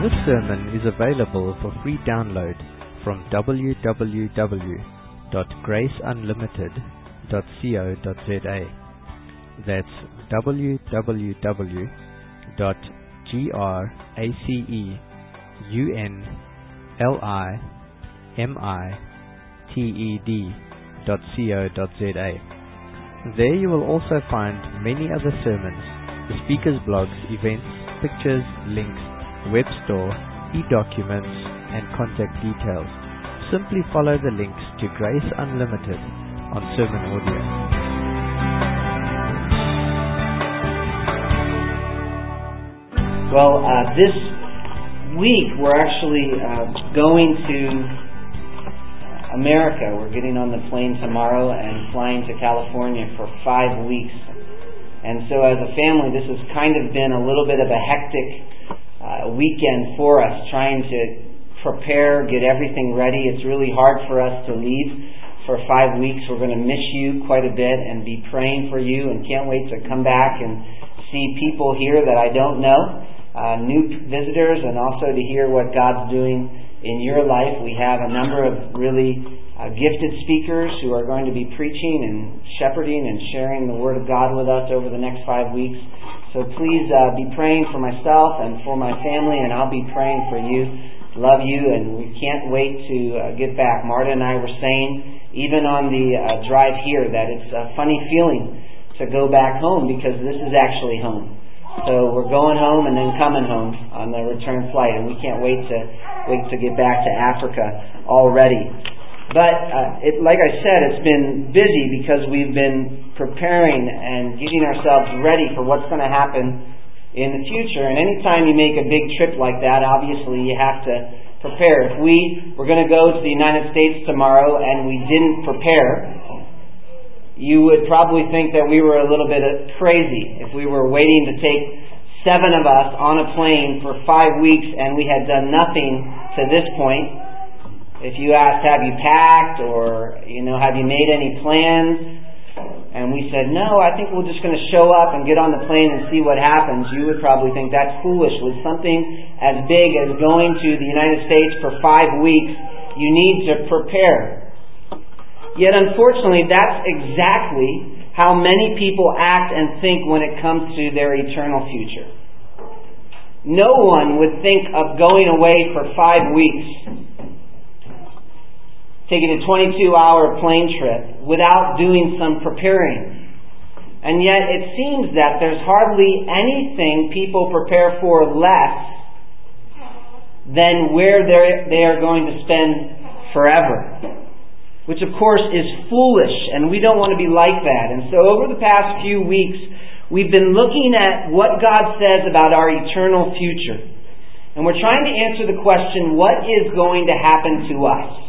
This sermon is available for free download from www.graceunlimited.co.za. That's www.graceunlimited.co.za. There you will also find many other sermons, the speakers' blogs, events, pictures, links, web store, e-documents, and contact details. Simply follow the links to Grace Unlimited on Sermon Audio. Well, this week we're actually going to America. We're getting on the plane tomorrow and flying to California for 5 weeks. And so as a family, this has kind of been a little bit of a hectic weekend for us, trying to prepare, get everything ready. It's really hard for us to leave for 5 weeks. We're going to miss you quite a bit and be praying for you, and can't wait to come back and see people here that I don't know, new visitors, and also to hear what God's doing in your life. We have a number of really gifted speakers who are going to be preaching and shepherding and sharing the Word of God with us over the next 5 weeks. So please be praying for myself and for my family, and I'll be praying for you. Love you, and we can't wait to get back. Marta and I were saying, even on the drive here, that it's a funny feeling to go back home, because this is actually home. So we're going home and then coming home on the return flight, and we can't wait to get back to Africa already. But like I said, it's been busy because we've been preparing and getting ourselves ready for what's going to happen in the future. And anytime you make a big trip like that, obviously you have to prepare. If we were going to go to the United States tomorrow and we didn't prepare, you would probably think that we were a little bit crazy if we were waiting to take 7 of us on a plane for 5 weeks and we had done nothing to this point. If you asked, have you packed, or have you made any plans? And we said, no, I think we're just going to show up and get on the plane and see what happens. You would probably think that's foolish. With something as big as going to the United States for 5 weeks, you need to prepare. Yet unfortunately, that's exactly how many people act and think when it comes to their eternal future. No one would think of going away for 5 weeks, taking a 22-hour plane trip without doing some preparing. And yet it seems that there's hardly anything people prepare for less than where they are going to spend forever, which of course is foolish, and we don't want to be like that. And so over the past few weeks, we've been looking at what God says about our eternal future. And we're trying to answer the question, what is going to happen to us?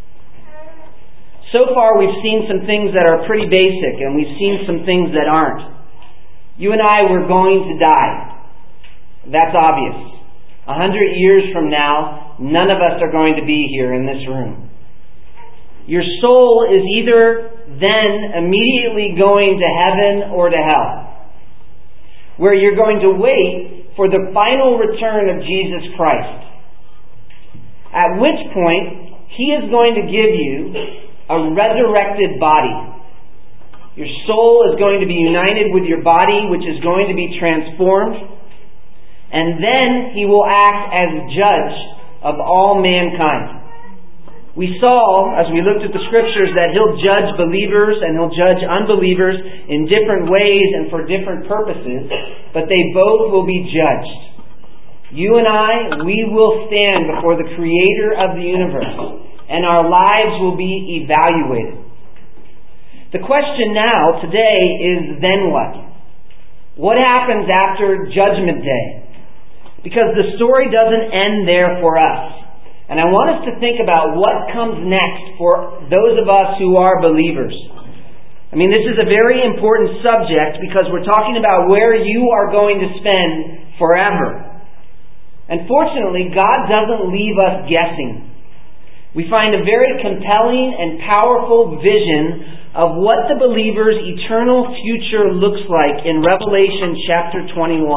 So far, we've seen some things that are pretty basic, and we've seen some things that aren't. You and I were going to die. That's obvious. 100 years from now, none of us are going to be here in this room. Your soul is either then immediately going to heaven or to hell, where you're going to wait for the final return of Jesus Christ, at which point He is going to give you a resurrected body. Your soul is going to be united with your body, which is going to be transformed. And then He will act as judge of all mankind. We saw, as we looked at the Scriptures, that He'll judge believers and He'll judge unbelievers in different ways and for different purposes, but they both will be judged. You and I, we will stand before the Creator of the universe, and our lives will be evaluated. The question now, today, is then what? What happens after Judgment Day? Because the story doesn't end there for us. And I want us to think about what comes next for those of us who are believers. I mean, this is a very important subject because we're talking about where you are going to spend forever. And fortunately, God doesn't leave us guessing. We find a very compelling and powerful vision of what the believer's eternal future looks like in Revelation chapter 21.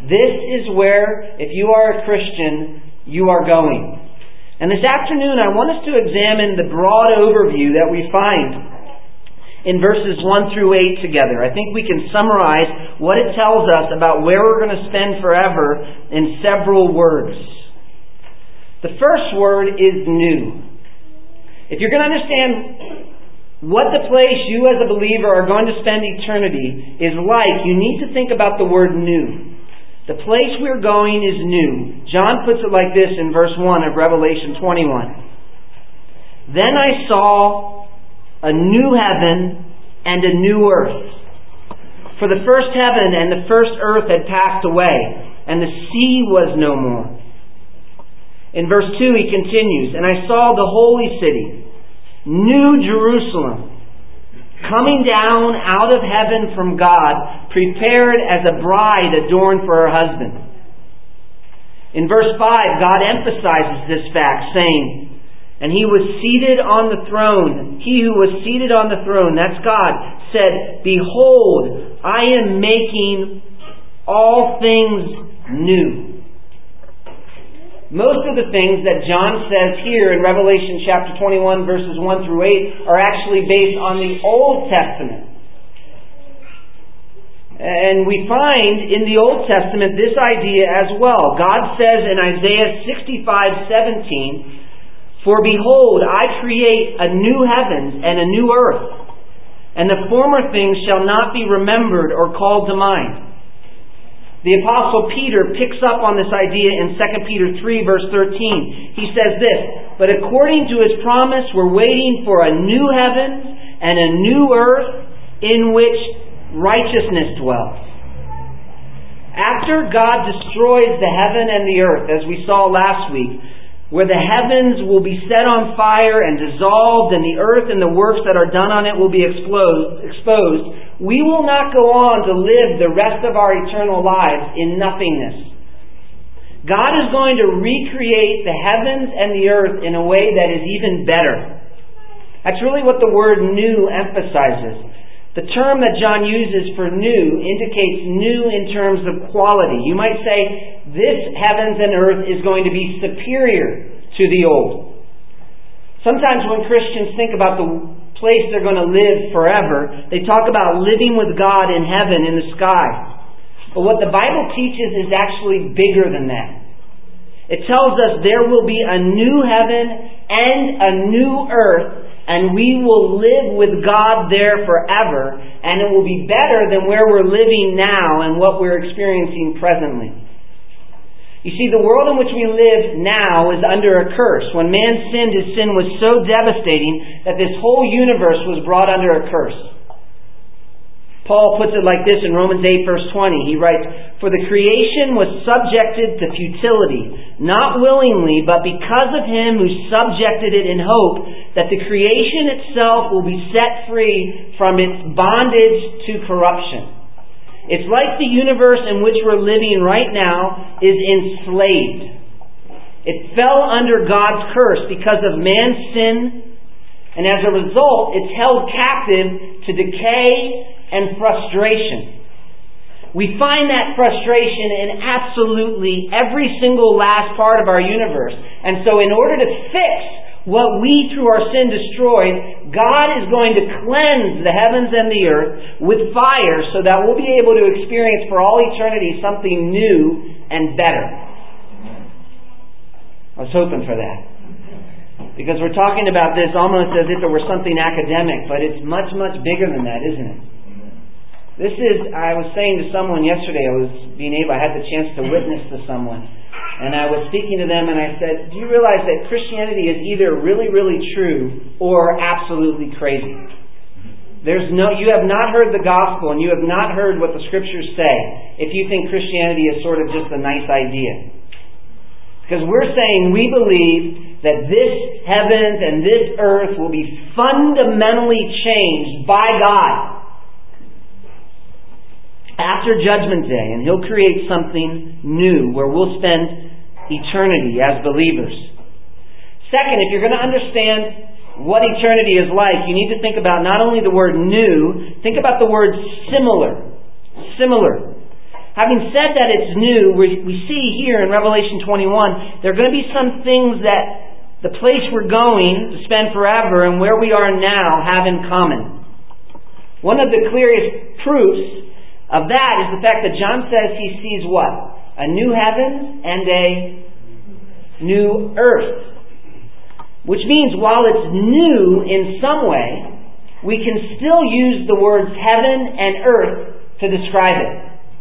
This is where, if you are a Christian, you are going. And this afternoon I want us to examine the broad overview that we find in verses 1 through 8 together. I think we can summarize what it tells us about where we're going to spend forever in several words. The first word is new. If you're going to understand what the place you as a believer are going to spend eternity is like, you need to think about the word new. The place we're going is new. John puts it like this in verse 1 of Revelation 21. Then I saw a new heaven and a new earth. For the first heaven and the first earth had passed away, and the sea was no more. In verse 2 he continues, and I saw the holy city, New Jerusalem, coming down out of heaven from God, prepared as a bride adorned for her husband. In verse 5, God emphasizes this fact, saying, and He was seated on the throne. He who was seated on the throne, that's God, said, behold, I am making all things new. Most of the things that John says here in Revelation chapter 21 verses 1 through 8 are actually based on the Old Testament. And we find in the Old Testament this idea as well. God says in Isaiah 65:17, for behold, I create a new heavens and a new earth, and the former things shall not be remembered or called to mind. The Apostle Peter picks up on this idea in 2 Peter 3 verse 13. He says this, but according to His promise, we're waiting for a new heavens and a new earth in which righteousness dwells. After God destroys the heaven and the earth, as we saw last week, where the heavens will be set on fire and dissolved, and the earth and the works that are done on it will be exposed, we will not go on to live the rest of our eternal lives in nothingness. God is going to recreate the heavens and the earth in a way that is even better. That's really what the word new emphasizes. The term that John uses for new indicates new in terms of quality. You might say, this heavens and earth is going to be superior to the old. Sometimes when Christians think about the place they're going to live forever, they talk about living with God in heaven in the sky. But what the Bible teaches is actually bigger than that. It tells us there will be a new heaven and a new earth, and we will live with God there forever, and it will be better than where we're living now and what we're experiencing presently. You see, the world in which we live now is under a curse. When man sinned, his sin was so devastating that this whole universe was brought under a curse. Paul puts it like this in Romans 8 verse 20. He writes, for the creation was subjected to futility, not willingly, but because of Him who subjected it in hope that the creation itself will be set free from its bondage to corruption. It's like the universe in which we're living right now is enslaved. It fell under God's curse because of man's sin, and as a result, it's held captive to decay and frustration. We find that frustration in absolutely every single last part of our universe. And so in order to fix what we through our sin destroyed, God is going to cleanse the heavens and the earth with fire so that we'll be able to experience for all eternity something new and better. I was hoping for that. Because we're talking about this almost as if it were something academic, but it's much, much bigger than that, isn't it? I was saying to someone yesterday, I had the chance to witness to someone. And I was speaking to them and I said, do you realize that Christianity is either really, really true or absolutely crazy? You have not heard the gospel and you have not heard what the scriptures say if you think Christianity is sort of just a nice idea. Because we're saying we believe that this heavens and this earth will be fundamentally changed by God after Judgment Day, and He'll create something new where we'll spend eternity as believers. Second, if you're going to understand what eternity is like, you need to think about not only the word new, think about the word similar. Similar. Having said that it's new, we see here in Revelation 21, there are going to be some things that the place we're going to spend forever and where we are now have in common. One of the clearest proofs of that is the fact that John says he sees what? A new heaven and a new earth. Which means while it's new in some way, we can still use the words heaven and earth to describe it.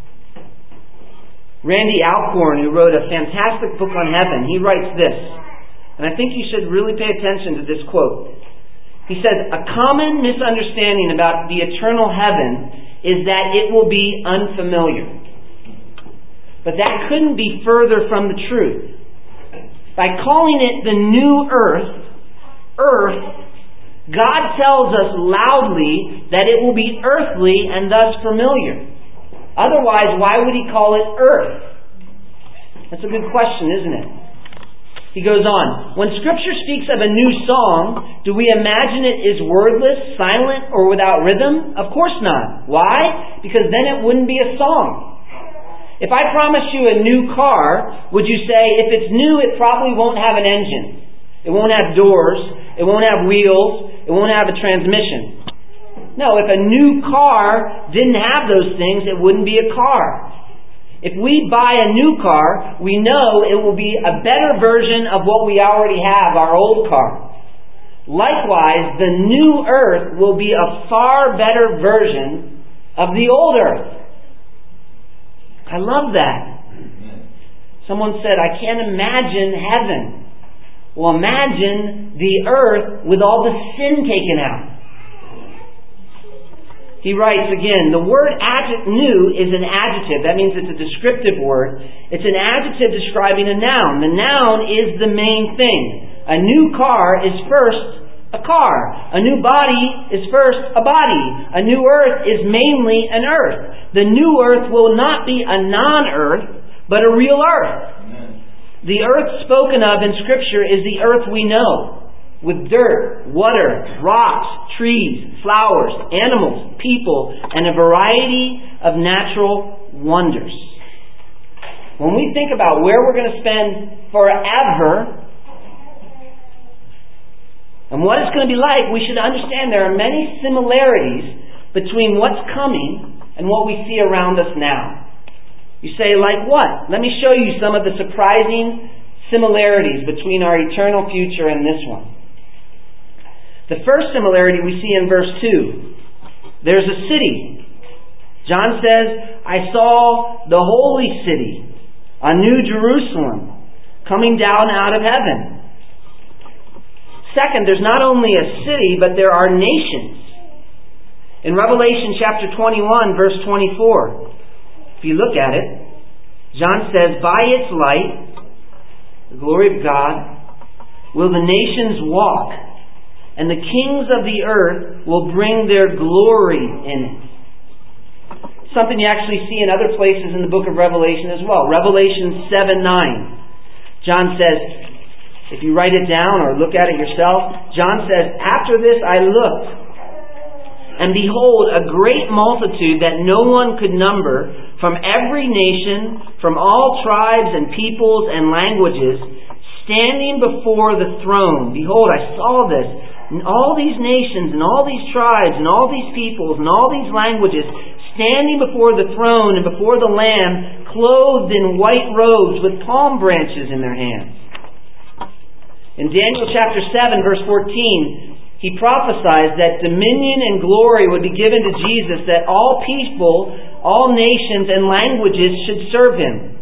Randy Alcorn, who wrote a fantastic book on heaven, he writes this, and I think you should really pay attention to this quote. He says, "A common misunderstanding about the eternal heaven is that it will be unfamiliar. But that couldn't be further from the truth. By calling it the new earth, God tells us loudly that it will be earthly and thus familiar. Otherwise, why would He call it earth?" That's a good question, isn't it? He goes on, "When Scripture speaks of a new song, do we imagine it is wordless, silent, or without rhythm? Of course not. Why? Because then it wouldn't be a song. If I promise you a new car, would you say, if it's new, it probably won't have an engine? It won't have doors. It won't have wheels. It won't have a transmission. No, if a new car didn't have those things, it wouldn't be a car. If we buy a new car, we know it will be a better version of what we already have, our old car. Likewise, the new earth will be a far better version of the old earth." I love that. Someone said, "I can't imagine heaven." Well, imagine the earth with all the sin taken out. He writes again, the word new is an adjective. That means it's a descriptive word. It's an adjective describing a noun. The noun is the main thing. A new car is first a car. A new body is first a body. A new earth is mainly an earth. The new earth will not be a non-earth, but a real earth. Amen. The earth spoken of in Scripture is the earth we know, with dirt, water, rocks, trees, flowers, animals, people, and a variety of natural wonders. When we think about where we're going to spend forever and what it's going to be like, we should understand there are many similarities between what's coming and what we see around us now. You say, like what? Let me show you some of the surprising similarities between our eternal future and this one. The first similarity we see in verse 2. There's a city. John says, "I saw the holy city, a new Jerusalem, coming down out of heaven." Second, there's not only a city, but there are nations. In Revelation chapter 21, verse 24, if you look at it, John says, "By its light, the glory of God, will the nations walk, and the kings of the earth will bring their glory in it." Something you actually see in other places in the book of Revelation as well. Revelation 7:9. John says, if you write it down or look at it yourself, John says, "After this I looked, and behold, a great multitude that no one could number, from every nation, from all tribes and peoples and languages, standing before the throne." Behold, I saw this. And all these nations and all these tribes and all these peoples and all these languages standing before the throne and before the Lamb, clothed in white robes with palm branches in their hands. In Daniel chapter 7, verse 14, he prophesies that dominion and glory would be given to Jesus, that all people, all nations and languages should serve Him.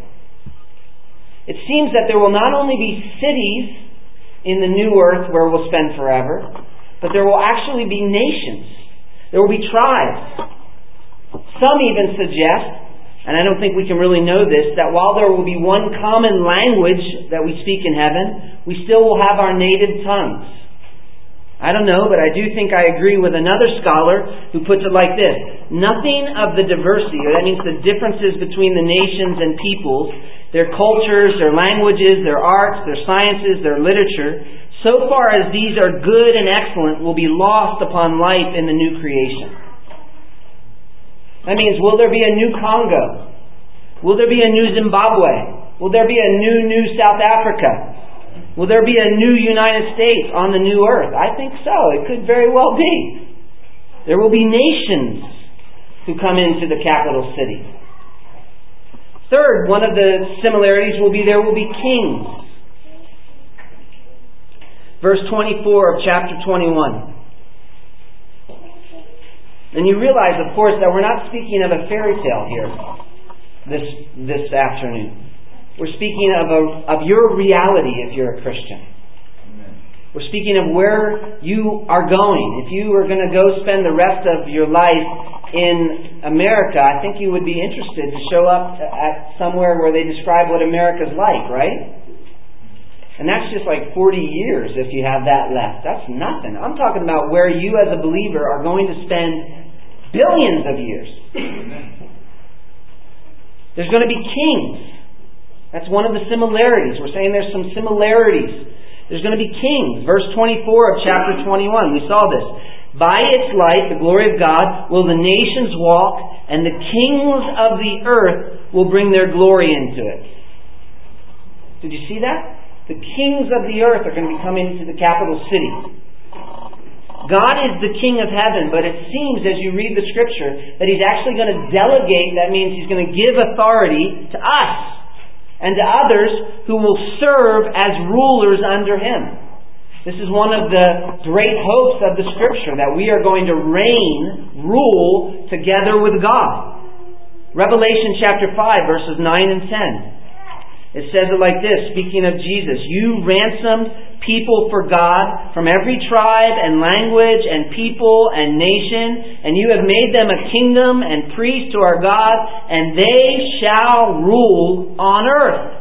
It seems that there will not only be cities in the new earth where we'll spend forever, but there will actually be nations. There will be tribes. Some even suggest, and I don't think we can really know this, that while there will be one common language that we speak in heaven, we still will have our native tongues. I don't know, but I do think I agree with another scholar who puts it like this. Nothing of the diversity, or that means the differences between the nations and peoples, their cultures, their languages, their arts, their sciences, their literature, so far as these are good and excellent, will be lost upon life in the new creation. That means, will there be a new Congo? Will there be a new Zimbabwe? Will there be a new South Africa? Will there be a new United States on the new earth? I think so. It could very well be. There will be nations who come into the capital city. Third, one of the similarities will be there will be kings. Verse 24 of chapter 21. And you realize, of course, that we're not speaking of a fairy tale here this afternoon. We're speaking of your reality if you're a Christian. Amen. We're speaking of where you are going. If you are going to go spend the rest of your life in America, I think you would be interested to show up at somewhere where they describe what America's like, right? And that's just like 40 years if you have that left. That's nothing. I'm talking about where you as a believer are going to spend billions of years. There's going to be kings. That's one of the similarities. We're saying there's some similarities. There's going to be kings. Verse 24 of chapter 21. We saw this. By its light, the glory of God, will the nations walk, and the kings of the earth will bring their glory into it. Did you see that? The kings of the earth are going to be coming into the capital city. God is the King of heaven, but it seems as you read the Scripture that He's actually going to delegate. That means He's going to give authority to us and to others who will serve as rulers under Him. This is one of the great hopes of the Scripture, that we are going to rule together with God. Revelation chapter 5, verses 9 and 10. It says it like this, speaking of Jesus. You ransomed people for God from every tribe and language and people and nation, and you have made them a kingdom and priests to our God, and they shall rule on earth.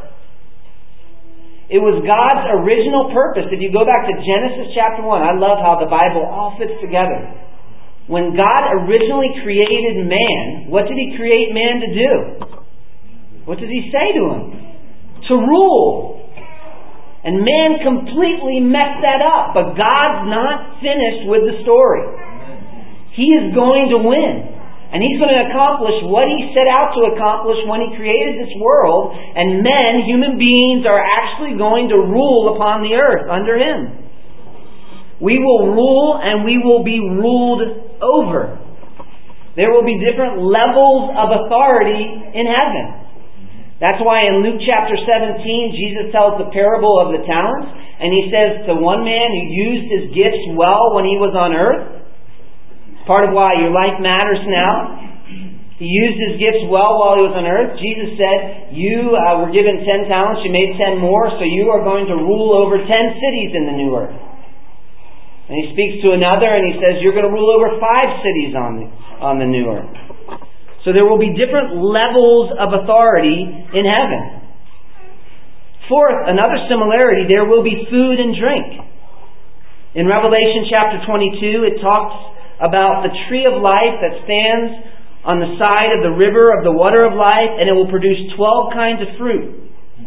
It was God's original purpose. If you go back to Genesis chapter 1, I love how the Bible all fits together. When God originally created man, what did He create man to do? What does He say to him? To rule. And man completely messed that up. But God's not finished with the story. He is going to win. And He's going to accomplish what He set out to accomplish when He created this world. And men, human beings, are actually going to rule upon the earth under Him. We will rule and we will be ruled over. There will be different levels of authority in heaven. That's why in Luke chapter 17, Jesus tells the parable of the talents. And He says to one man who used his gifts well when he was on earth. Part of why your life matters now. He used his gifts well while he was on earth. Jesus said, you were given 10 talents, you made 10 more, so you are going to rule over 10 cities in the new earth. And He speaks to another and He says, you're going to rule over 5 cities on the new earth. So there will be different levels of authority in heaven. Fourth, another similarity, there will be food and drink. In Revelation chapter 22, it talks about the tree of life that stands on the side of the river of the water of life, and it will produce 12 kinds of fruit.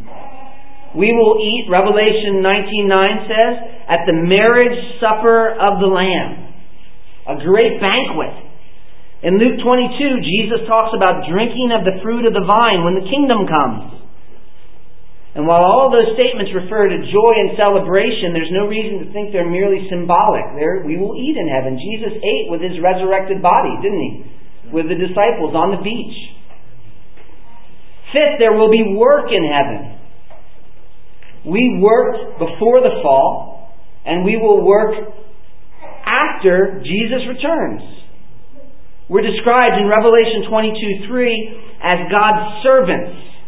We will eat, Revelation 19:9 says, at the marriage supper of the Lamb. A great banquet. In Luke 22, Jesus talks about drinking of the fruit of the vine when the kingdom comes. And while all those statements refer to joy and celebration, there's no reason to think they're merely symbolic. We will eat in heaven. Jesus ate with His resurrected body, didn't He? With the disciples on the beach. Fifth, there will be work in heaven. We worked before the fall, and we will work after Jesus returns. We're described in Revelation 22:3 as God's servants.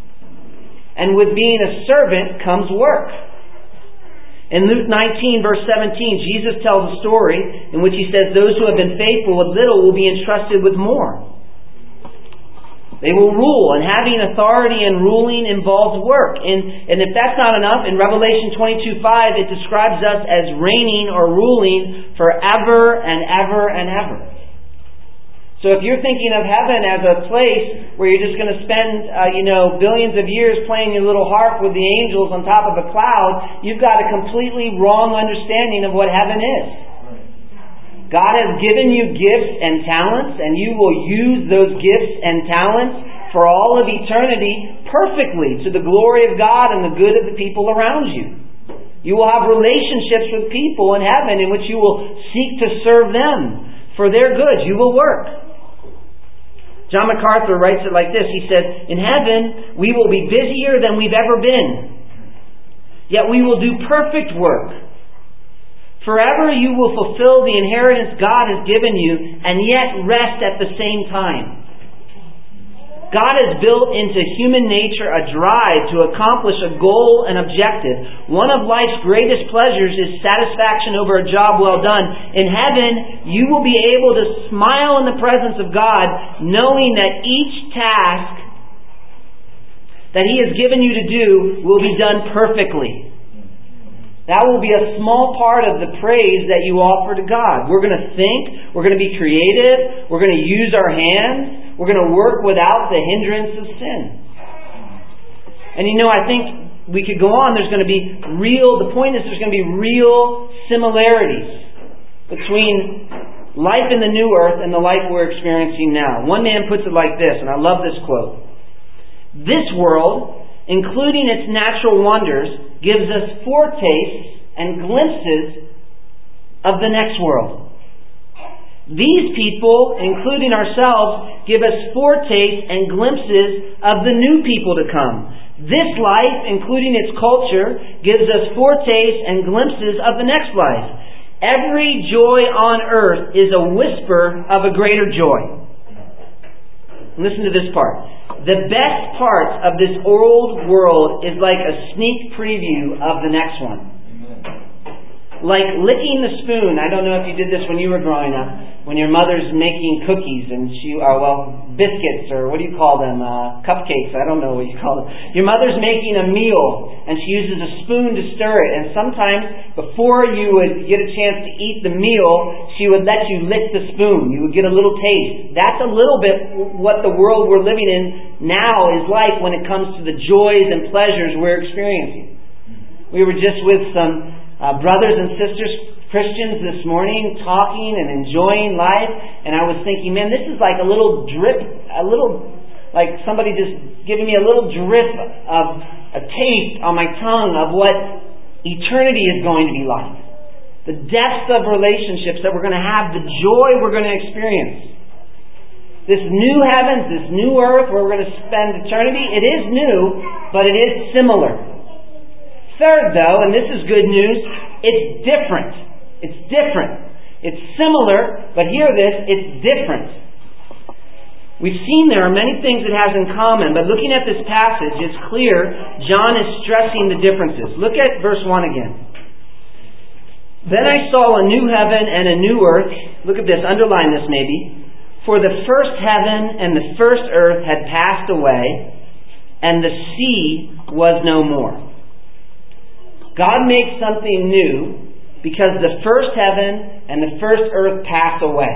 And with being a servant comes work. In Luke 19 verse 17, Jesus tells a story in which He says those who have been faithful with little will be entrusted with more. They will rule, and having authority and ruling involves work. And if that's not enough, in Revelation 22:5 it describes us as reigning or ruling forever and ever and ever. So if you're thinking of heaven as a place where you're just going to spend, billions of years playing your little harp with the angels on top of a cloud, you've got a completely wrong understanding of what heaven is. God has given you gifts and talents, and you will use those gifts and talents for all of eternity perfectly to the glory of God and the good of the people around you. You will have relationships with people in heaven in which you will seek to serve them for their good. You will work. John MacArthur writes it like this. He said, in heaven, we will be busier than we've ever been. Yet we will do perfect work. Forever you will fulfill the inheritance God has given you and yet rest at the same time. God has built into human nature a drive to accomplish a goal and objective. One of life's greatest pleasures is satisfaction over a job well done. In heaven, you will be able to smile in the presence of God, knowing that each task that He has given you to do will be done perfectly. That will be a small part of the praise that you offer to God. We're going to think, we're going to be creative, we're going to use our hands, we're going to work without the hindrance of sin. And I think we could go on. The point is there's going to be real similarities between life in the new earth and the life we're experiencing now. One man puts it like this, and I love this quote. This world, including its natural wonders, gives us foretastes and glimpses of the next world. These people, including ourselves, give us foretastes and glimpses of the new people to come. This life, including its culture, gives us foretastes and glimpses of the next life. Every joy on earth is a whisper of a greater joy. Listen to this part. The best part of this old world is like a sneak preview of the next one. Like licking the spoon. I don't know if you did this when you were growing up. When your mother's making cookies and biscuits, or what do you call them? Cupcakes. I don't know what you call them. Your mother's making a meal and she uses a spoon to stir it. And sometimes before you would get a chance to eat the meal, she would let you lick the spoon. You would get a little taste. That's a little bit what the world we're living in now is like when it comes to the joys and pleasures we're experiencing. We were just with some brothers and sisters, Christians, this morning, talking and enjoying life, and I was thinking, man, this is like a little drip, like somebody just giving me a little drip of a taste on my tongue of what eternity is going to be like. The depth of relationships that we're going to have, the joy we're going to experience. This new heavens, this new earth where we're going to spend eternity, it is new, but it is similar. Third, though, and this is good news, it's different. It's different. It's similar, but hear this, it's different. We've seen there are many things it has in common, but looking at this passage, it's clear John is stressing the differences. Look at verse 1 again. Then I saw a new heaven and a new earth. Look at this, underline this maybe. For the first heaven and the first earth had passed away, and the sea was no more. God makes something new because the first heaven and the first earth pass away.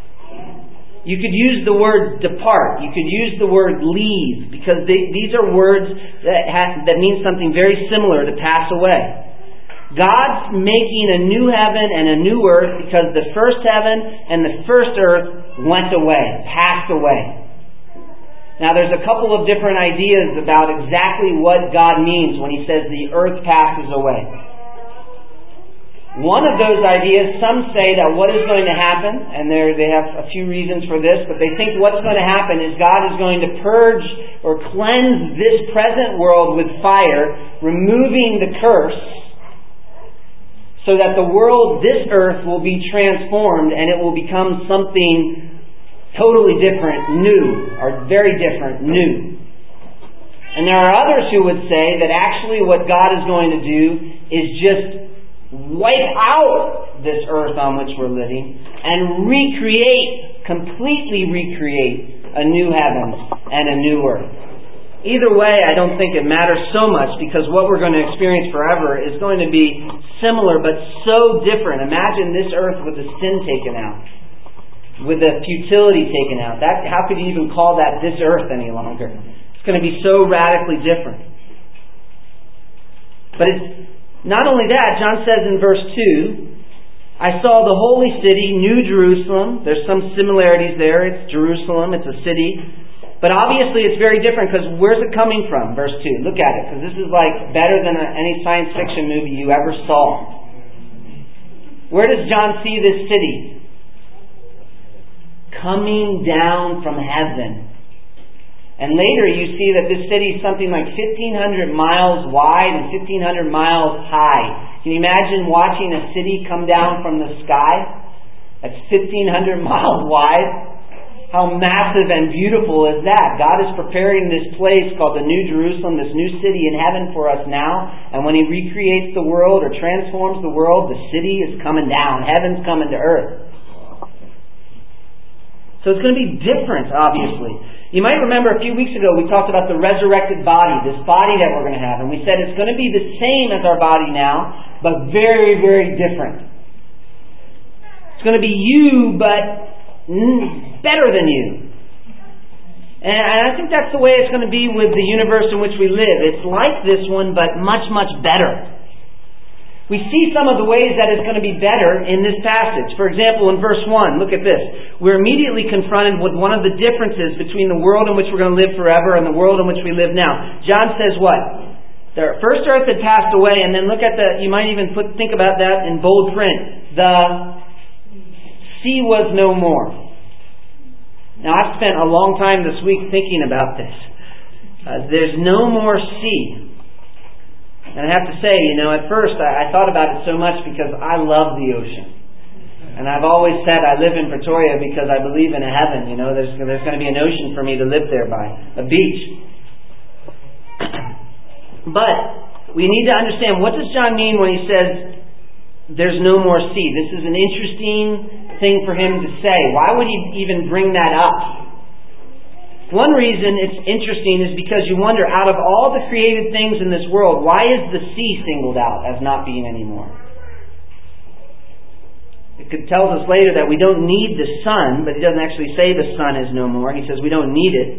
You could use the word depart. You could use the word leave, because these are words that mean something very similar to pass away. God's making a new heaven and a new earth because the first heaven and the first earth went away, passed away. Now there's a couple of different ideas about exactly what God means when He says the earth passes away. One of those ideas, some say that what is going to happen, and they have a few reasons for this, but they think what's going to happen is God is going to purge or cleanse this present world with fire, removing the curse, so that the world, this earth, will be transformed and it will become something totally different, new, or very different, new. And there are others who would say that actually what God is going to do is just wipe out this earth on which we're living and completely recreate a new heaven and a new earth. Either way, I don't think it matters so much, because what we're going to experience forever is going to be similar but so different. Imagine this earth with the sin taken out, with the futility taken out. How could you even call that this earth any longer? It's going to be so radically different. But it's not only that. John says in verse 2, I saw the holy city, New Jerusalem. There's some similarities there. It's Jerusalem. It's a city. But obviously it's very different, because where's it coming from? Verse 2. Look at it, because this is like better than any science fiction movie you ever saw. Where does John see this city? Coming down from heaven. And later you see that this city is something like 1,500 miles wide and 1,500 miles high. Can you imagine watching a city come down from the sky? That's 1,500 miles wide. How massive and beautiful is that? God is preparing this place called the New Jerusalem, this new city in heaven for us now. And when He recreates the world or transforms the world, the city is coming down. Heaven's coming to earth. So it's going to be different, obviously. You might remember a few weeks ago we talked about the resurrected body, this body that we're going to have. And we said it's going to be the same as our body now, but very, very different. It's going to be you, but better than you. And I think that's the way it's going to be with the universe in which we live. It's like this one, but much, much better. We see some of the ways that it's going to be better in this passage. For example, in verse 1, look at this. We're immediately confronted with one of the differences between the world in which we're going to live forever and the world in which we live now. John says what? The first earth had passed away, and then look at you might even think about that in bold print. The sea was no more. Now, I've spent a long time this week thinking about this. There's no more sea. And I have to say, at first I thought about it so much because I love the ocean. And I've always said I live in Pretoria because I believe in a heaven. There's going to be an ocean for me to live there by, a beach. But we need to understand, what does John mean when he says there's no more sea? This is an interesting thing for him to say. Why would he even bring that up? One reason it's interesting is because you wonder, out of all the created things in this world, why is the sea singled out as not being anymore? It tells us later that we don't need the sun, but he doesn't actually say the sun is no more. He says we don't need it.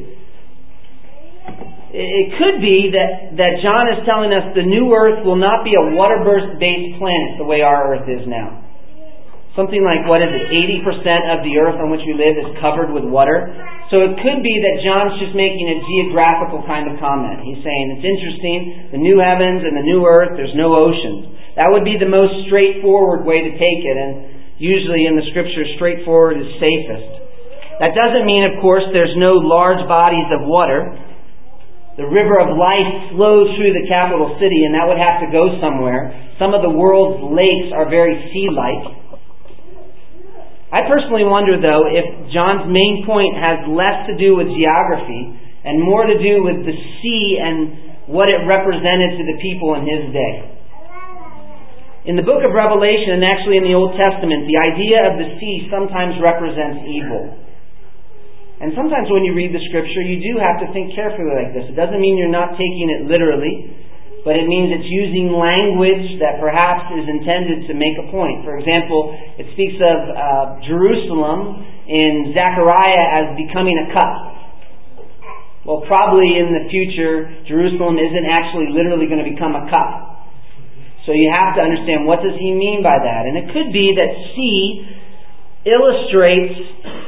It could be that John is telling us the new earth will not be a water-based planet the way our earth is now. Something like, 80% of the earth on which we live is covered with water. So it could be that John's just making a geographical kind of comment. He's saying, it's interesting, the new heavens and the new earth, there's no oceans. That would be the most straightforward way to take it, and usually in the Scriptures, straightforward is safest. That doesn't mean, of course, there's no large bodies of water. The river of life flows through the capital city, and that would have to go somewhere. Some of the world's lakes are very sea-like. I personally wonder, though, if John's main point has less to do with geography and more to do with the sea and what it represented to the people in his day. In the book of Revelation, and actually in the Old Testament, the idea of the sea sometimes represents evil. And sometimes when you read the Scripture, you do have to think carefully like this. It doesn't mean you're not taking it literally, but it means it's using language that perhaps is intended to make a point. For example, it speaks of Jerusalem in Zechariah as becoming a cup. Well, probably in the future, Jerusalem isn't actually literally going to become a cup. So you have to understand, what does he mean by that? And it could be that sea illustrates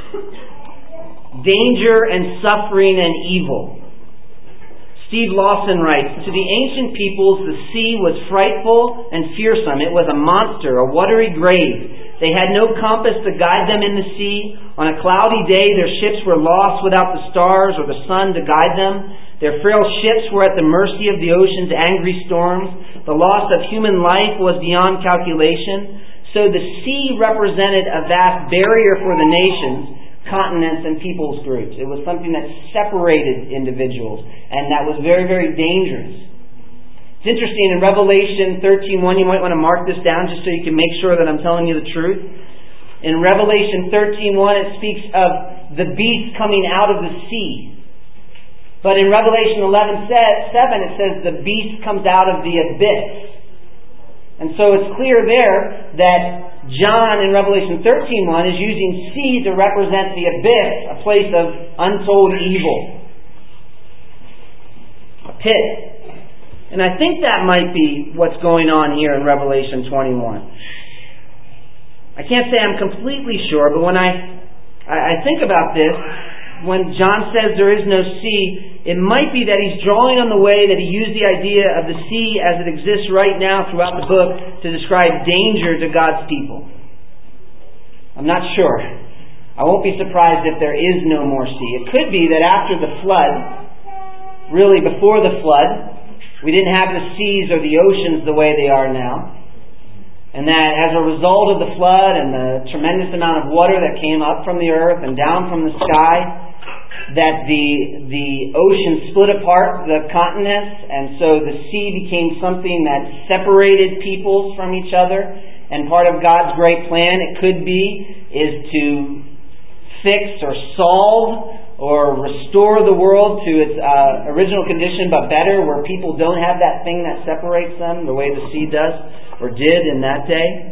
danger and suffering and evil. Steve Lawson writes, to the ancient peoples, the sea was frightful and fearsome. It was a monster, a watery grave. They had no compass to guide them in the sea. On a cloudy day, their ships were lost without the stars or the sun to guide them. Their frail ships were at the mercy of the ocean's angry storms. The loss of human life was beyond calculation. So the sea represented a vast barrier for the nations, continents, and peoples groups. It was something that separated individuals, and that was very, very dangerous. It's interesting, in Revelation 13:1, you might want to mark this down just so you can make sure that I'm telling you the truth. In Revelation 13:1, it speaks of the beast coming out of the sea. But in Revelation 11:7, it says the beast comes out of the abyss. And so it's clear there that John in Revelation 13:1 is using sea to represent the abyss, a place of untold evil. A pit. And I think that might be what's going on here in Revelation 21. I can't say I'm completely sure, but when I think about this, when John says there is no sea, it might be that he's drawing on the way that he used the idea of the sea as it exists right now throughout the book to describe danger to God's people. I'm not sure. I won't be surprised if there is no more sea. It could be that after the flood, really before the flood, we didn't have the seas or the oceans the way they are now. And that as a result of the flood and the tremendous amount of water that came up from the earth and down from the sky, that the ocean split apart the continents, and so the sea became something that separated peoples from each other. And part of God's great plan, it could be, is to fix or solve or restore the world to its original condition, but better, where people don't have that thing that separates them the way the sea does, or did in that day.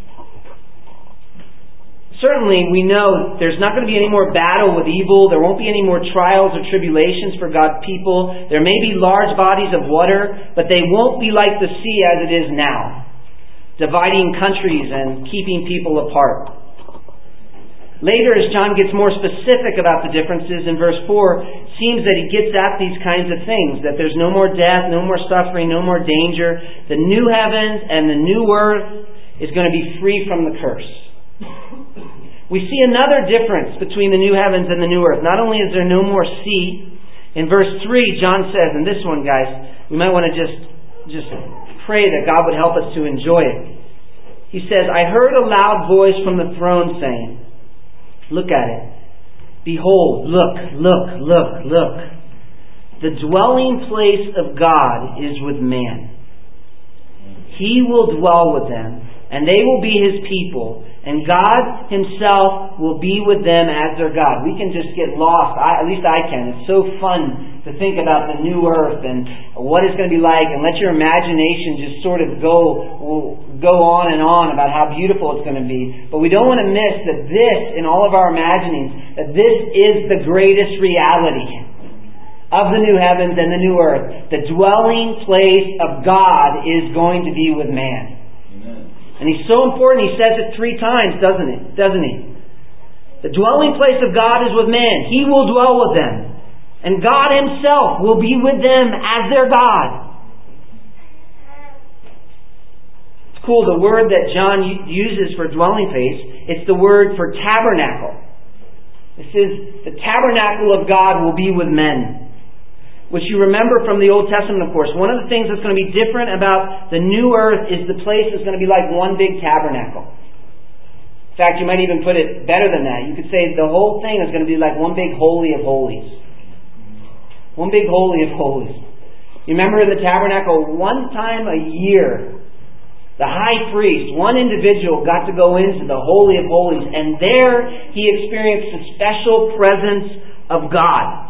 Certainly, we know there's not going to be any more battle with evil. There won't be any more trials or tribulations for God's people. There may be large bodies of water, but they won't be like the sea as it is now, dividing countries and keeping people apart. Later, as John gets more specific about the differences, in verse 4, seems that he gets at these kinds of things, that there's no more death, no more suffering, no more danger. The new heavens and the new earth is going to be free from the curse. We see another difference between the new heavens and the new earth. Not only is there no more sea, in verse 3, John says, and this one, guys, we might want to just pray that God would help us to enjoy it. He says, I heard a loud voice from the throne saying, look at it. Behold, look. The dwelling place of God is with man. He will dwell with them, and they will be His people, and God Himself will be with them as their God. We can just get lost. At least I can. It's so fun to think about the new earth and what it's going to be like, and let your imagination just sort of go on and on about how beautiful it's going to be. But we don't want to miss that this, in all of our imaginings, that this is the greatest reality of the new heavens and the new earth. The dwelling place of God is going to be with man. And He's so important, He says it 3 times, doesn't He? The dwelling place of God is with man. He will dwell with them. And God Himself will be with them as their God. It's cool, the word that John uses for dwelling place, it's the word for tabernacle. This is the tabernacle of God will be with men. Which you remember from the Old Testament, of course. One of the things that's going to be different about the new earth is the place is going to be like one big tabernacle. In fact, you might even put it better than that. You could say the whole thing is going to be like one big holy of holies. One big holy of holies. You remember in the tabernacle, one time a year, the high priest, one individual, got to go into the Holy of Holies, and there he experienced the special presence of God.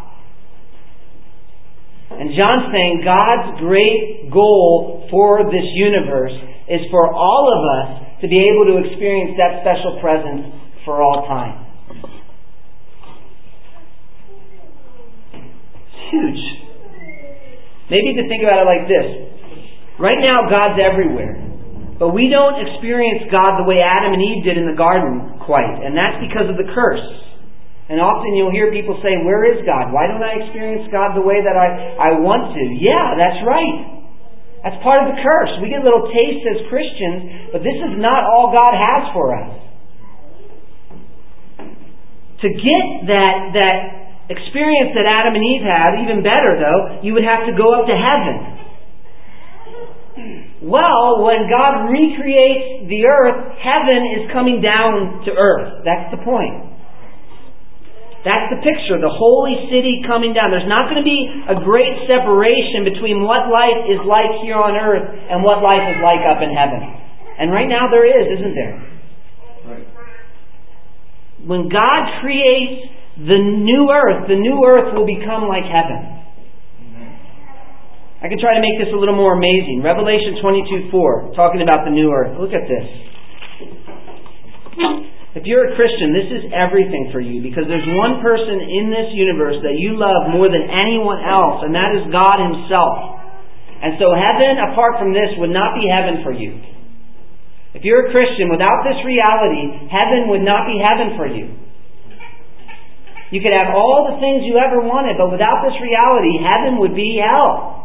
And John's saying God's great goal for this universe is for all of us to be able to experience that special presence for all time. It's huge. Maybe to think about it like this. Right now, God's everywhere. But we don't experience God the way Adam and Eve did in the garden quite. And that's because of the curse. And often you'll hear people say, where is God? Why don't I experience God the way that I want to? Yeah, that's right. That's part of the curse. We get little tastes as Christians, but this is not all God has for us. To get that experience that Adam and Eve had, even better though, you would have to go up to heaven. Well, when God recreates the earth, heaven is coming down to earth. That's the point. That's the picture, the holy city coming down. There's not going to be a great separation between what life is like here on earth and what life is like up in heaven. And right now there is, isn't there? Right. When God creates the new earth will become like heaven. I can try to make this a little more amazing. Revelation 22:4, talking about the new earth. Look at this. If you're a Christian, this is everything for you, because there's one person in this universe that you love more than anyone else, and that is God Himself. And so heaven, apart from this, would not be heaven for you. If you're a Christian, without this reality, heaven would not be heaven for you. You could have all the things you ever wanted, but without this reality, heaven would be hell.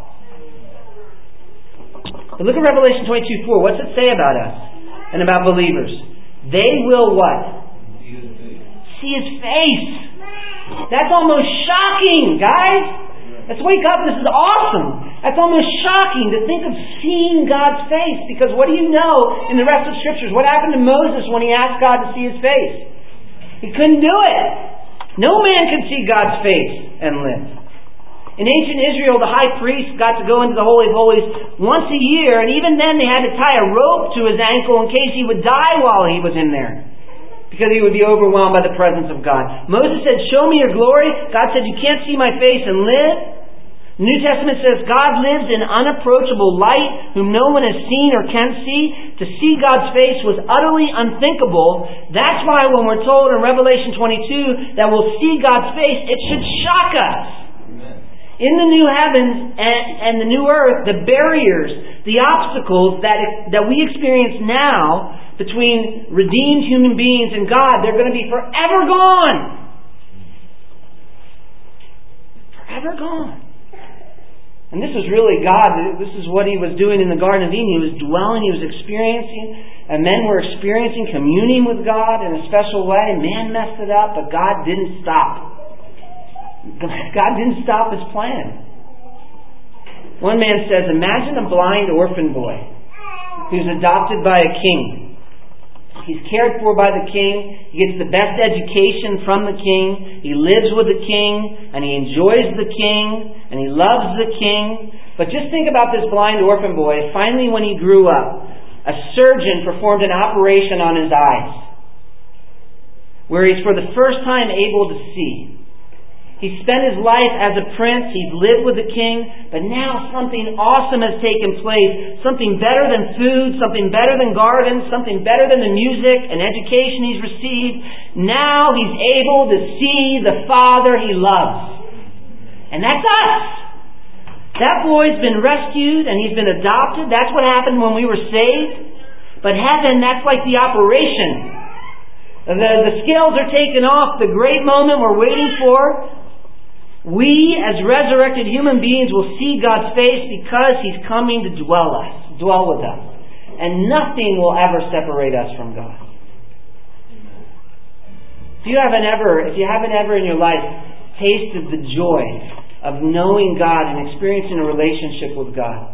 But look at Revelation 22:4. What's it say about us and about believers? They will what? See His face. That's almost shocking, guys. Let's wake up. This is awesome. That's almost shocking to think of seeing God's face. Because what do you know in the rest of Scriptures? What happened to Moses when he asked God to see His face? He couldn't do it. No man could see God's face and live. In ancient Israel, the high priest got to go into the Holy of Holies once a year, and even then they had to tie a rope to his ankle in case he would die while he was in there, because he would be overwhelmed by the presence of God. Moses said, "Show me your glory." God said, "You can't see my face and live." The New Testament says God lives in unapproachable light, whom no one has seen or can see. To see God's face was utterly unthinkable. That's why when we're told in Revelation 22 that we'll see God's face, it should shock us. Amen. In the new heavens and the new earth, the barriers, the obstacles that we experience now between redeemed human beings and God, they're going to be forever gone. Forever gone. And this is really God. This is what He was doing in the Garden of Eden. He was dwelling, He was experiencing, and men were experiencing communing with God in a special way. Man messed it up, but God didn't stop. God didn't stop His plan. One man says, imagine a blind orphan boy who's adopted by a king. He's cared for by the king. He gets the best education from the king. He lives with the king, and he enjoys the king, and he loves the king. But just think about this blind orphan boy. Finally, when he grew up, a surgeon performed an operation on his eyes, where he's for the first time able to see. He spent his life as a prince. He's lived with the king. But now something awesome has taken place. Something better than food. Something better than gardens. Something better than the music and education he's received. Now he's able to see the Father he loves. And that's us. That boy's been rescued and he's been adopted. That's what happened when we were saved. But heaven, that's like the operation. The scales are taken off. The great moment we're waiting for. We, as resurrected human beings, will see God's face because He's coming to dwell with us. And nothing will ever separate us from God. If you haven't ever in your life tasted the joy of knowing God and experiencing a relationship with God,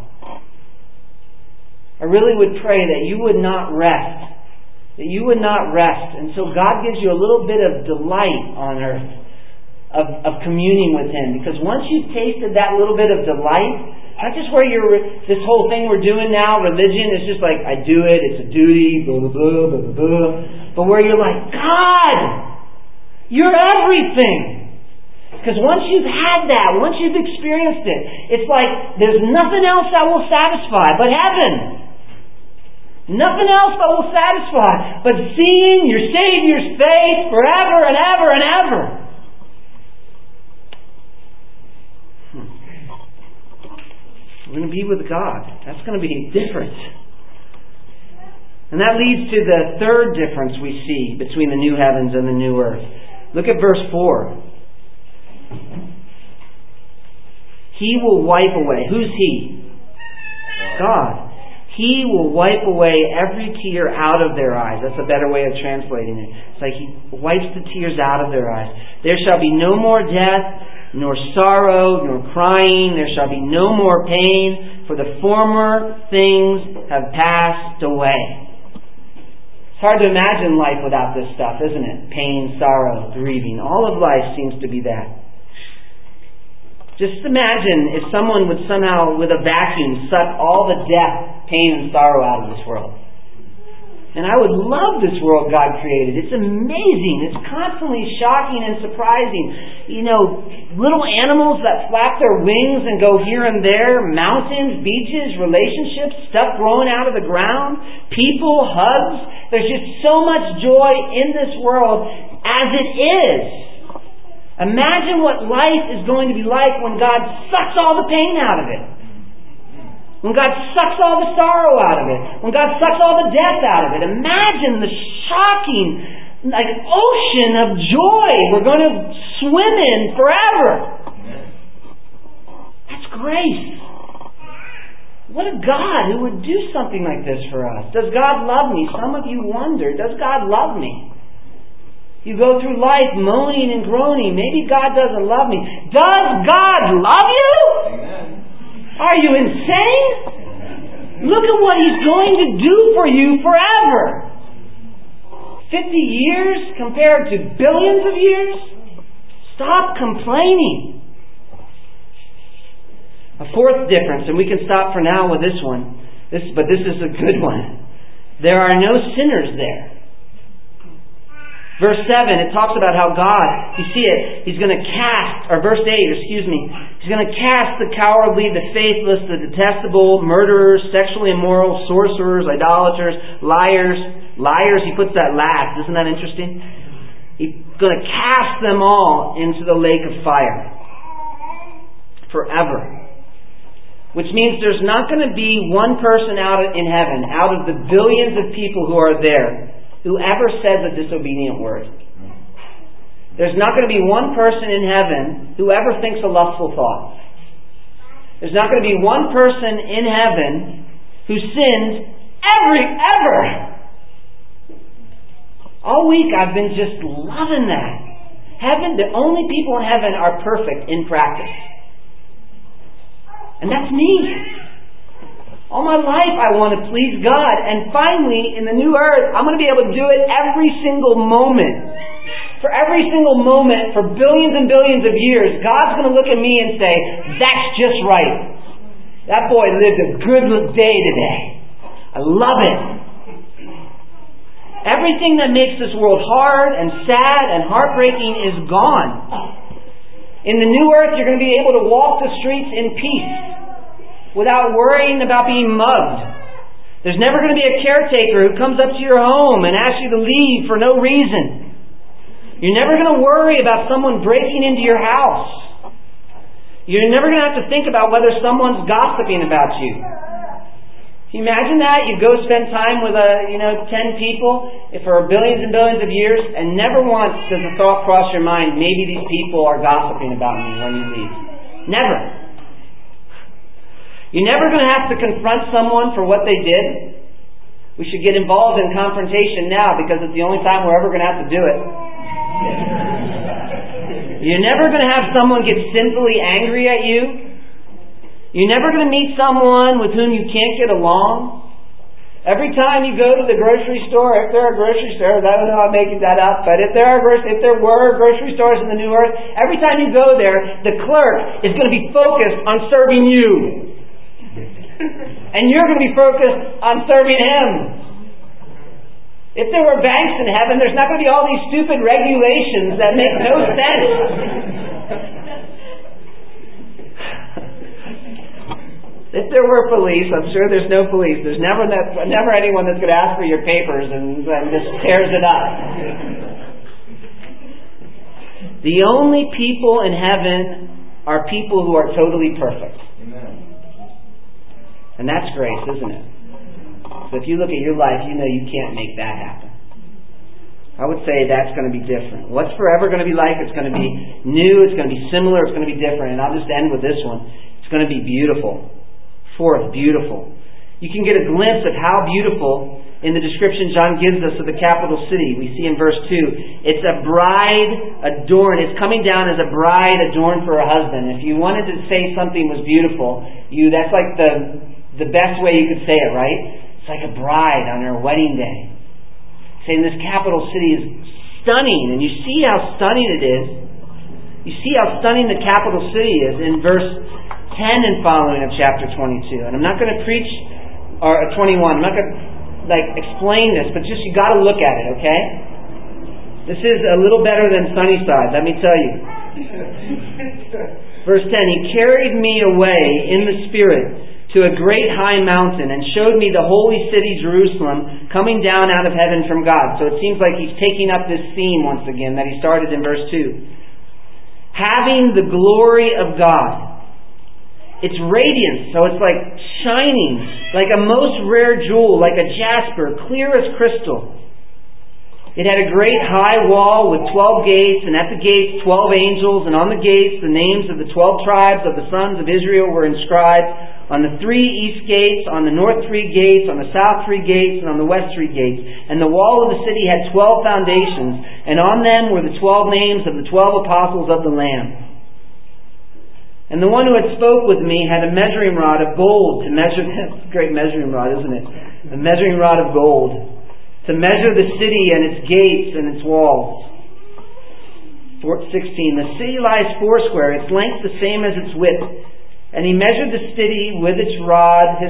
I really would pray that you would not rest. That you would not rest until God gives you a little bit of delight on earth. Of communing with Him. Because once you've tasted that little bit of delight, not just where this whole thing we're doing now, religion, is just like, I do it, it's a duty, blah, blah, blah, blah, blah, blah. But where you're like, God, you're everything. Because once you've had that, once you've experienced it, it's like, there's nothing else that will satisfy but heaven. Nothing else that will satisfy but seeing your Savior's face forever and ever and ever. We're going to be with God. That's going to be different. And that leads to the third difference we see between the new heavens and the new earth. Look at verse 4. He will wipe away. Who's He? God. He will wipe away every tear out of their eyes. That's a better way of translating it. It's like He wipes the tears out of their eyes. There shall be no more death, nor sorrow, nor crying. There shall be no more pain, for the former things have passed away. It's hard to imagine life without this stuff, isn't it? Pain, sorrow, grieving. All of life seems to be that. Just imagine if someone would somehow, with a vacuum, suck all the death, pain, and sorrow out of this world. And I would love this world God created. It's amazing. It's constantly shocking and surprising. You know, little animals that flap their wings and go here and there, mountains, beaches, relationships, stuff growing out of the ground, people, hugs. There's just so much joy in this world as it is. Imagine what life is going to be like when God sucks all the pain out of it. When God sucks all the sorrow out of it. When God sucks all the death out of it. Imagine the shocking like ocean of joy we're going to swim in forever. That's grace. What a God who would do something like this for us. Does God love me? Some of you wonder, does God love me? You go through life moaning and groaning. Maybe God doesn't love me. Does God love you? Amen. Are you insane? Look at what He's going to do for you forever. 50 years compared to billions of years? Stop complaining. A fourth difference, and we can stop for now with this one, but this is a good one. There are no sinners there. Verse 7, it talks about how God, you see it, He's going to cast, or verse 8, He's going to cast the cowardly, the faithless, the detestable, murderers, sexually immoral, sorcerers, idolaters, liars. Liars, He puts that last. Isn't that interesting? He's going to cast them all into the lake of fire. Forever. Which means there's not going to be one person out in heaven, out of the billions of people who are there, who ever says a disobedient word. There's not going to be one person in heaven who ever thinks a lustful thought. There's not going to be one person in heaven who sins ever. All week I've been just loving that. Heaven, the only people in heaven are perfect in practice. And that's me. All my life I want to please God. And finally, in the new earth, I'm going to be able to do it every single moment. For every single moment, for billions and billions of years, God's going to look at me and say, that's just right. That boy lived a good day today. I love it. Everything that makes this world hard and sad and heartbreaking is gone. In the new earth, you're going to be able to walk the streets in peace without worrying about being mugged. There's never going to be a caretaker who comes up to your home and asks you to leave for no reason. You're never going to worry about someone breaking into your house. You're never going to have to think about whether someone's gossiping about you. Can you imagine that? You go spend time with 10 people for billions and billions of years, and never once does the thought cross your mind, maybe these people are gossiping about me when you leave. Never. You're never going to have to confront someone for what they did. We should get involved in confrontation now because it's the only time we're ever going to have to do it. You're never going to have someone get sinfully angry at you. You're never going to meet someone with whom you can't get along. Every time you go to the grocery store, if there are grocery stores, I don't know, I'm making that up, but if there were grocery stores in the New Earth, every time you go there, the clerk is going to be focused on serving you. And you're going to be focused on serving him. If there were banks in heaven, there's not going to be all these stupid regulations that make no sense. If there were police, I'm sure there's no police. There's never anyone that's going to ask for your papers and just tears it up. The only people in heaven are people who are totally perfect. Amen. And that's grace, isn't it? So if you look at your life, you know you can't make that happen. I would say that's going to be different. What's forever going to be like? It's going to be new, it's going to be similar, it's going to be different. And I'll just end with this one. It's going to be beautiful. Fourth, beautiful. You can get a glimpse of how beautiful in the description John gives us of the capital city. We see in verse 2, it's a bride adorned. It's coming down as a bride adorned for her husband. If you wanted to say something was beautiful, that's like the best way you could say it, right? It's like a bride on her wedding day. Saying this capital city is stunning, and you see how stunning it is. You see how stunning the capital city is in verse 10 and following of chapter 22. And I'm not going to preach, or 21, I'm not going to explain this, but just you got to look at it, okay? This is a little better than Sunnyside, let me tell you. Verse 10, He carried me away in the Spirit to a great high mountain and showed me the holy city Jerusalem coming down out of heaven from God. So it seems like He's taking up this theme once again that He started in verse 2. Having the glory of God. It's radiant, so it's like shining, like a most rare jewel, like a jasper, clear as crystal. It had a great high wall with 12 gates, and at the gates 12 angels, and on the gates the names of the 12 tribes of the sons of Israel were inscribed. On the 3 east gates, on the north 3 gates, on the south 3 gates, and on the west 3 gates. And the wall of the city had 12 foundations, and on them were the 12 names of the 12 apostles of the Lamb. And the one who had spoke with me had a measuring rod of gold to measure... That's a great measuring rod, isn't it? A measuring rod of gold. To measure the city and its gates and its walls. 16. The city lies foursquare, its length the same as its width. And he measured the city with his rod,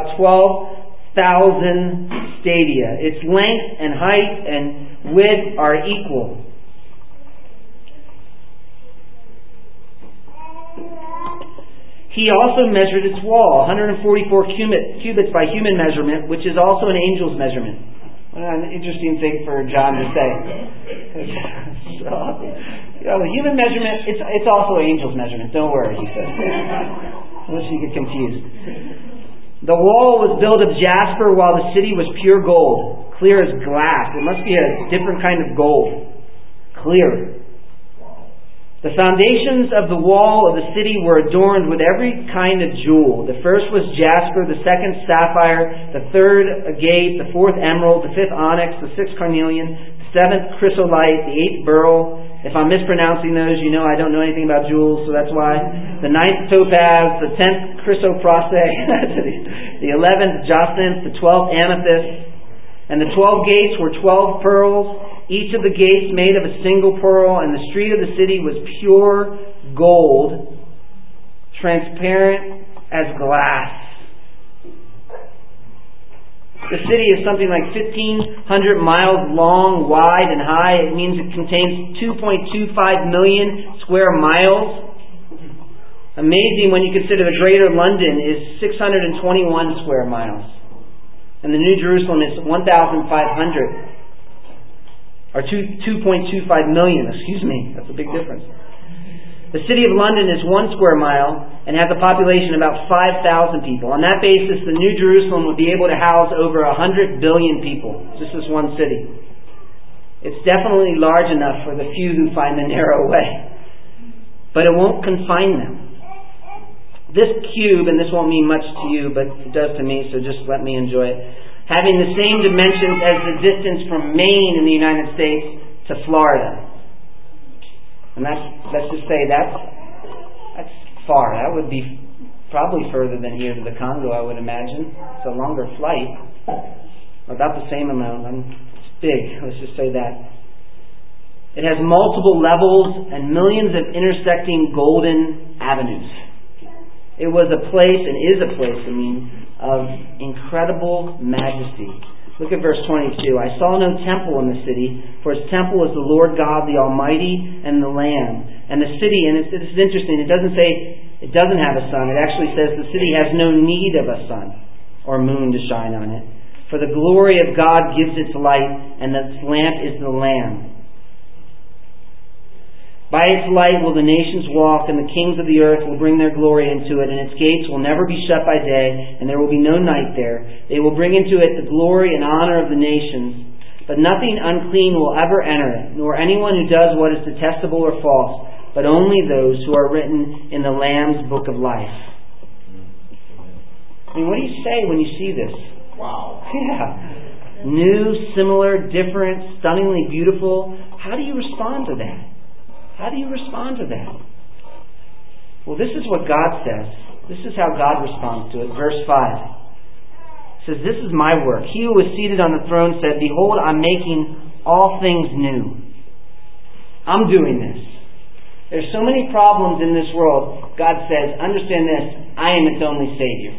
12,000 stadia. Its length and height and width are equal. He also measured its wall, 144 cubits by human measurement, which is also an angel's measurement. An interesting thing for John to say. Human measurement, it's also angel's measurement. Don't worry, he says. Unless you get confused. The wall was built of jasper, while the city was pure gold, clear as glass. It must be a different kind of gold. Clear. The foundations of the wall of the city were adorned with every kind of jewel. The first was jasper, the second sapphire, the third agate, the fourth emerald, the fifth onyx, the sixth carnelian, the seventh chrysolite, the eighth beryl. If I'm mispronouncing those, you know I don't know anything about jewels, so that's why. The ninth topaz, the 10th chrysoprase, the 11th jacinth, the 12th amethyst. And the 12 gates were 12 pearls, each of the gates made of a single pearl, and the street of the city was pure gold, transparent as glass. The city is something like 1,500 miles long, wide, and high. It means it contains 2.25 million square miles. Amazing when you consider the greater London is 621 square miles. And the New Jerusalem is 1,500. Or 2.25 million, excuse me. That's a big difference. The city of London is 1 square mile and has a population of about 5,000 people. On that basis, the New Jerusalem would be able to house over 100 billion people. Just this one city. It's definitely large enough for the few who find the narrow way. But it won't confine them. This cube, and this won't mean much to you, but it does to me, so just let me enjoy it. Having the same dimensions as the distance from Maine in the United States to Florida. And let's just say that's far. That would be probably further than here to the Congo, I would imagine. It's a longer flight. About the same amount. It's big, let's just say that. It has multiple levels and millions of intersecting golden avenues. It was a place, and is a place, of incredible majesty. Look at verse 22. I saw no temple in the city, for its temple is the Lord God, the Almighty, and the Lamb. And the city, and it's interesting, it doesn't say it doesn't have a sun. It actually says the city has no need of a sun or moon to shine on it. For the glory of God gives its light, and its lamp is the Lamb. By its light will the nations walk, and the kings of the earth will bring their glory into it, and its gates will never be shut by day, and there will be no night there. They will bring into it the glory and honor of the nations. But nothing unclean will ever enter it, nor anyone who does what is detestable or false, but only those who are written in the Lamb's book of life. What do you say when you see this? Wow. Yeah. New, similar, different, stunningly beautiful. How do you respond to that? How do you respond to that? Well, this is what God says. This is how God responds to it. Verse 5. It says, "This is my work. He who was seated on the throne said, Behold, I'm making all things new." I'm doing this. There's so many problems in this world. God says, understand this, I am its only Savior.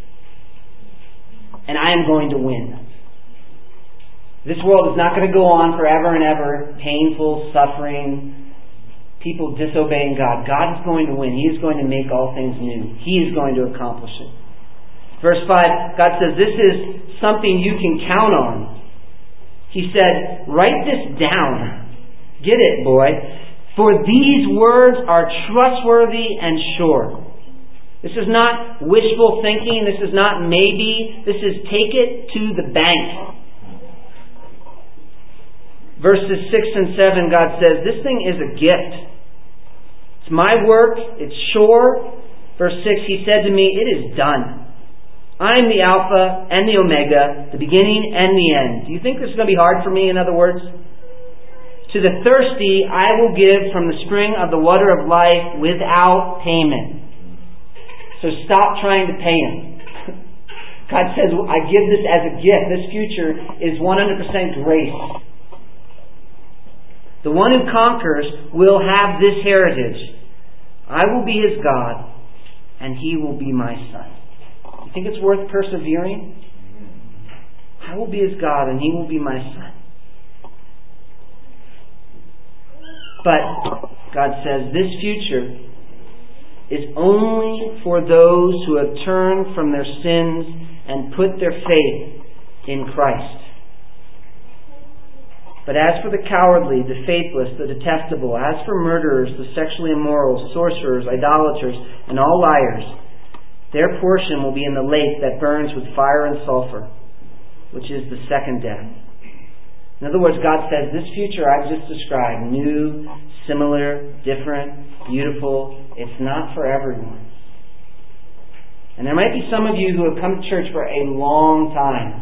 And I am going to win. This world is not going to go on forever and ever. Painful, suffering, people disobeying God. God is going to win. He is going to make all things new. He is going to accomplish it. Verse 5, God says, this is something you can count on. He said, write this down. Get it, boy. For these words are trustworthy and sure. This is not wishful thinking. This is not maybe. This is take it to the bank. verses 6 and 7, God says, this thing is a gift. It's my work. It's sure. Verse 6, He said to me, it is done. I am the Alpha and the Omega, the beginning and the end. Do you think this is going to be hard for me, in other words? To the thirsty, I will give from the spring of the water of life without payment. So stop trying to pay Him. God says, I give this as a gift. This future is 100% grace. The one who conquers will have this heritage. I will be his God, and he will be my son. You think it's worth persevering? I will be his God, and he will be my son. But God says this future is only for those who have turned from their sins and put their faith in Christ. But as for the cowardly, the faithless, the detestable, as for murderers, the sexually immoral, sorcerers, idolaters, and all liars, their portion will be in the lake that burns with fire and sulfur, which is the second death. In other words, God says, this future I've just described, new, similar, different, beautiful, it's not for everyone. And there might be some of you who have come to church for a long time.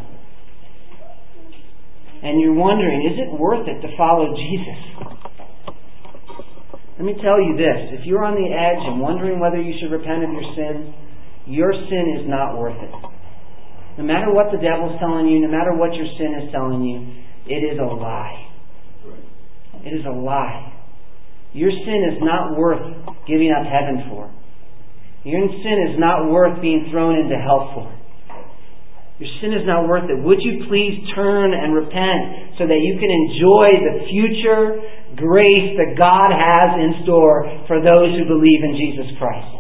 And you're wondering, is it worth it to follow Jesus? Let me tell you this. If you're on the edge and wondering whether you should repent of your sin is not worth it. No matter what the devil's telling you, no matter what your sin is telling you, it is a lie. It is a lie. Your sin is not worth giving up heaven for. Your sin is not worth being thrown into hell for. Your sin is not worth it. Would you please turn and repent so that you can enjoy the future grace that God has in store for those who believe in Jesus Christ?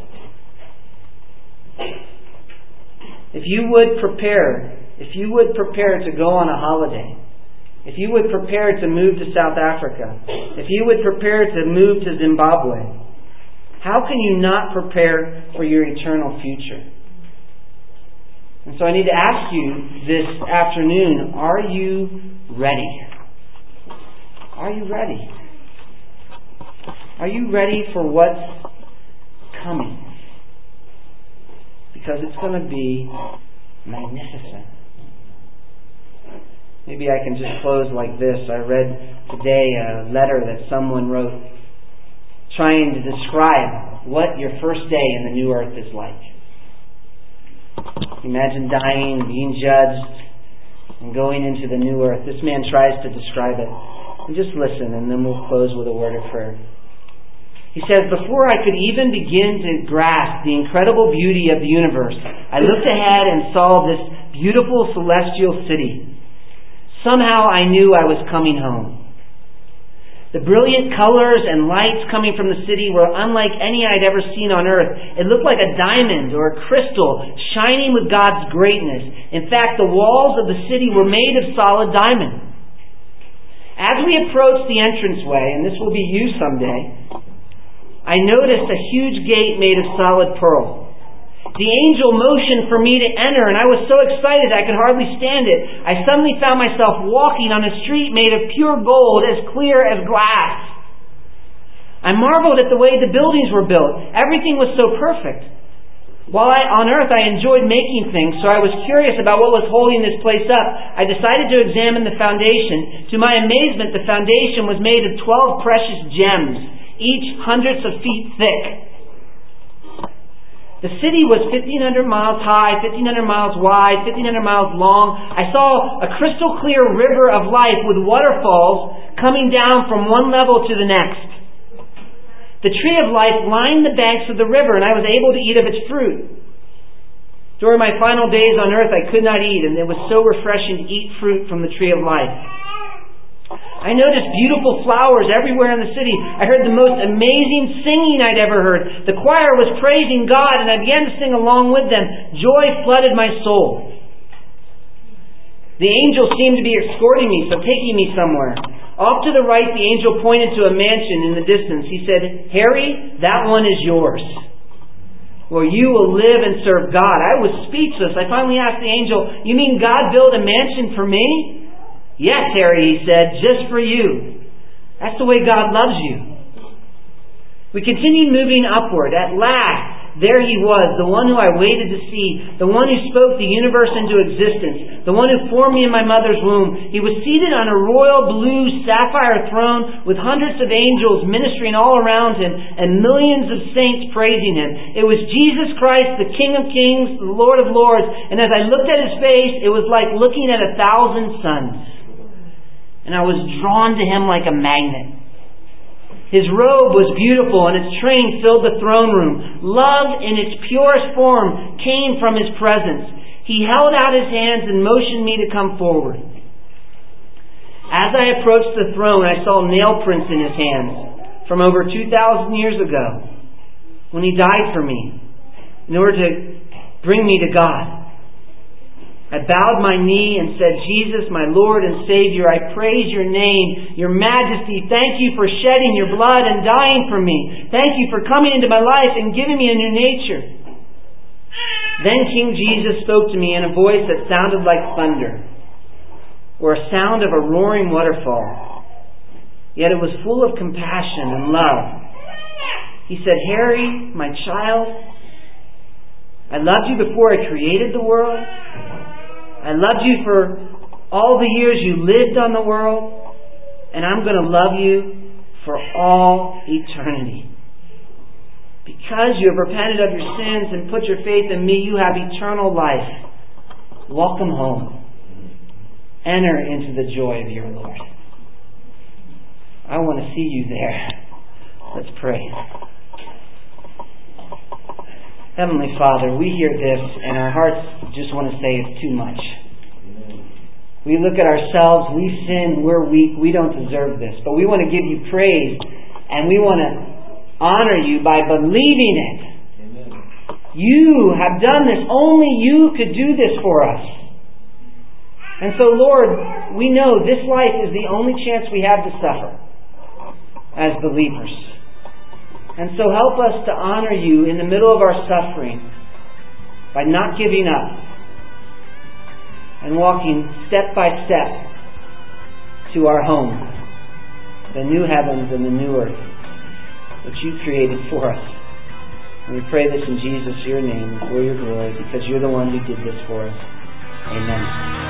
If you would prepare to go on a holiday, if you would prepare to move to South Africa, if you would prepare to move to Zimbabwe, how can you not prepare for your eternal future? And so I need to ask you this afternoon, are you ready? Are you ready? Are you ready for what's coming? Because it's going to be magnificent. Maybe I can just close like this. I read today a letter that someone wrote trying to describe what your first day in the new earth is like. Imagine dying, being judged, and going into the new earth. This man tries to describe it. And just listen, and then we'll close with a word of prayer. He says, before I could even begin to grasp the incredible beauty of the universe, I looked ahead and saw this beautiful celestial city. Somehow I knew I was coming home. The brilliant colors and lights coming from the city were unlike any I'd ever seen on earth. It looked like a diamond or a crystal shining with God's greatness. In fact, the walls of the city were made of solid diamond. As we approached the entranceway, and this will be you someday, I noticed a huge gate made of solid pearl. The angel motioned for me to enter, and I was so excited I could hardly stand it. I suddenly found myself walking on a street made of pure gold, as clear as glass. I marveled at the way the buildings were built. Everything was so perfect. While on earth I enjoyed making things, so I was curious about what was holding this place up. I decided to examine the foundation. To my amazement, the foundation was made of 12 precious gems, each hundreds of feet thick. The city was 1,500 miles high, 1,500 miles wide, 1,500 miles long. I saw a crystal clear river of life with waterfalls coming down from one level to the next. The tree of life lined the banks of the river, and I was able to eat of its fruit. During my final days on earth, I could not eat, and it was so refreshing to eat fruit from the tree of life. I noticed beautiful flowers everywhere in the city. I heard the most amazing singing I'd ever heard. The choir was praising God, and I began to sing along with them. Joy flooded my soul. The angel seemed to be escorting me, so taking me somewhere. Off to the right, the angel pointed to a mansion in the distance. He said, "Harry, that one is yours, where you will live and serve God." I was speechless. I finally asked the angel, "You mean God built a mansion for me?" "Yes, Harry," he said, "just for you. That's the way God loves you." We continued moving upward. At last, there he was, the one who I waited to see, the one who spoke the universe into existence, the one who formed me in my mother's womb. He was seated on a royal blue sapphire throne with hundreds of angels ministering all around him and millions of saints praising him. It was Jesus Christ, the King of Kings, the Lord of Lords. And as I looked at his face, it was like looking at 1,000 suns. And I was drawn to him like a magnet. His robe was beautiful and its train filled the throne room. Love in its purest form came from his presence. He held out his hands and motioned me to come forward. As I approached the throne, I saw nail prints in his hands from over 2,000 years ago when he died for me in order to bring me to God. I bowed my knee and said, "Jesus, my Lord and Savior, I praise your name, your majesty. Thank you for shedding your blood and dying for me. Thank you for coming into my life and giving me a new nature." Then King Jesus spoke to me in a voice that sounded like thunder, or a sound of a roaring waterfall. Yet it was full of compassion and love. He said, "Harry, my child, I loved you before I created the world. I loved you for all the years you lived on the world, and I'm going to love you for all eternity. Because you have repented of your sins and put your faith in me, you have eternal life. Welcome home. Enter into the joy of your Lord." I want to see you there. Let's pray. Heavenly Father, we hear this and our hearts just want to say it's too much. We look at ourselves, we sin, we're weak, we don't deserve this. But we want to give you praise and we want to honor you by believing it. Amen. You have done this. Only you could do this for us. And so, Lord, we know this life is the only chance we have to suffer as believers. And so help us to honor you in the middle of our suffering by not giving up and walking step by step to our home, the new heavens and the new earth which you created for us. And we pray this in Jesus, your name, for your glory, because you're the one who did this for us. Amen.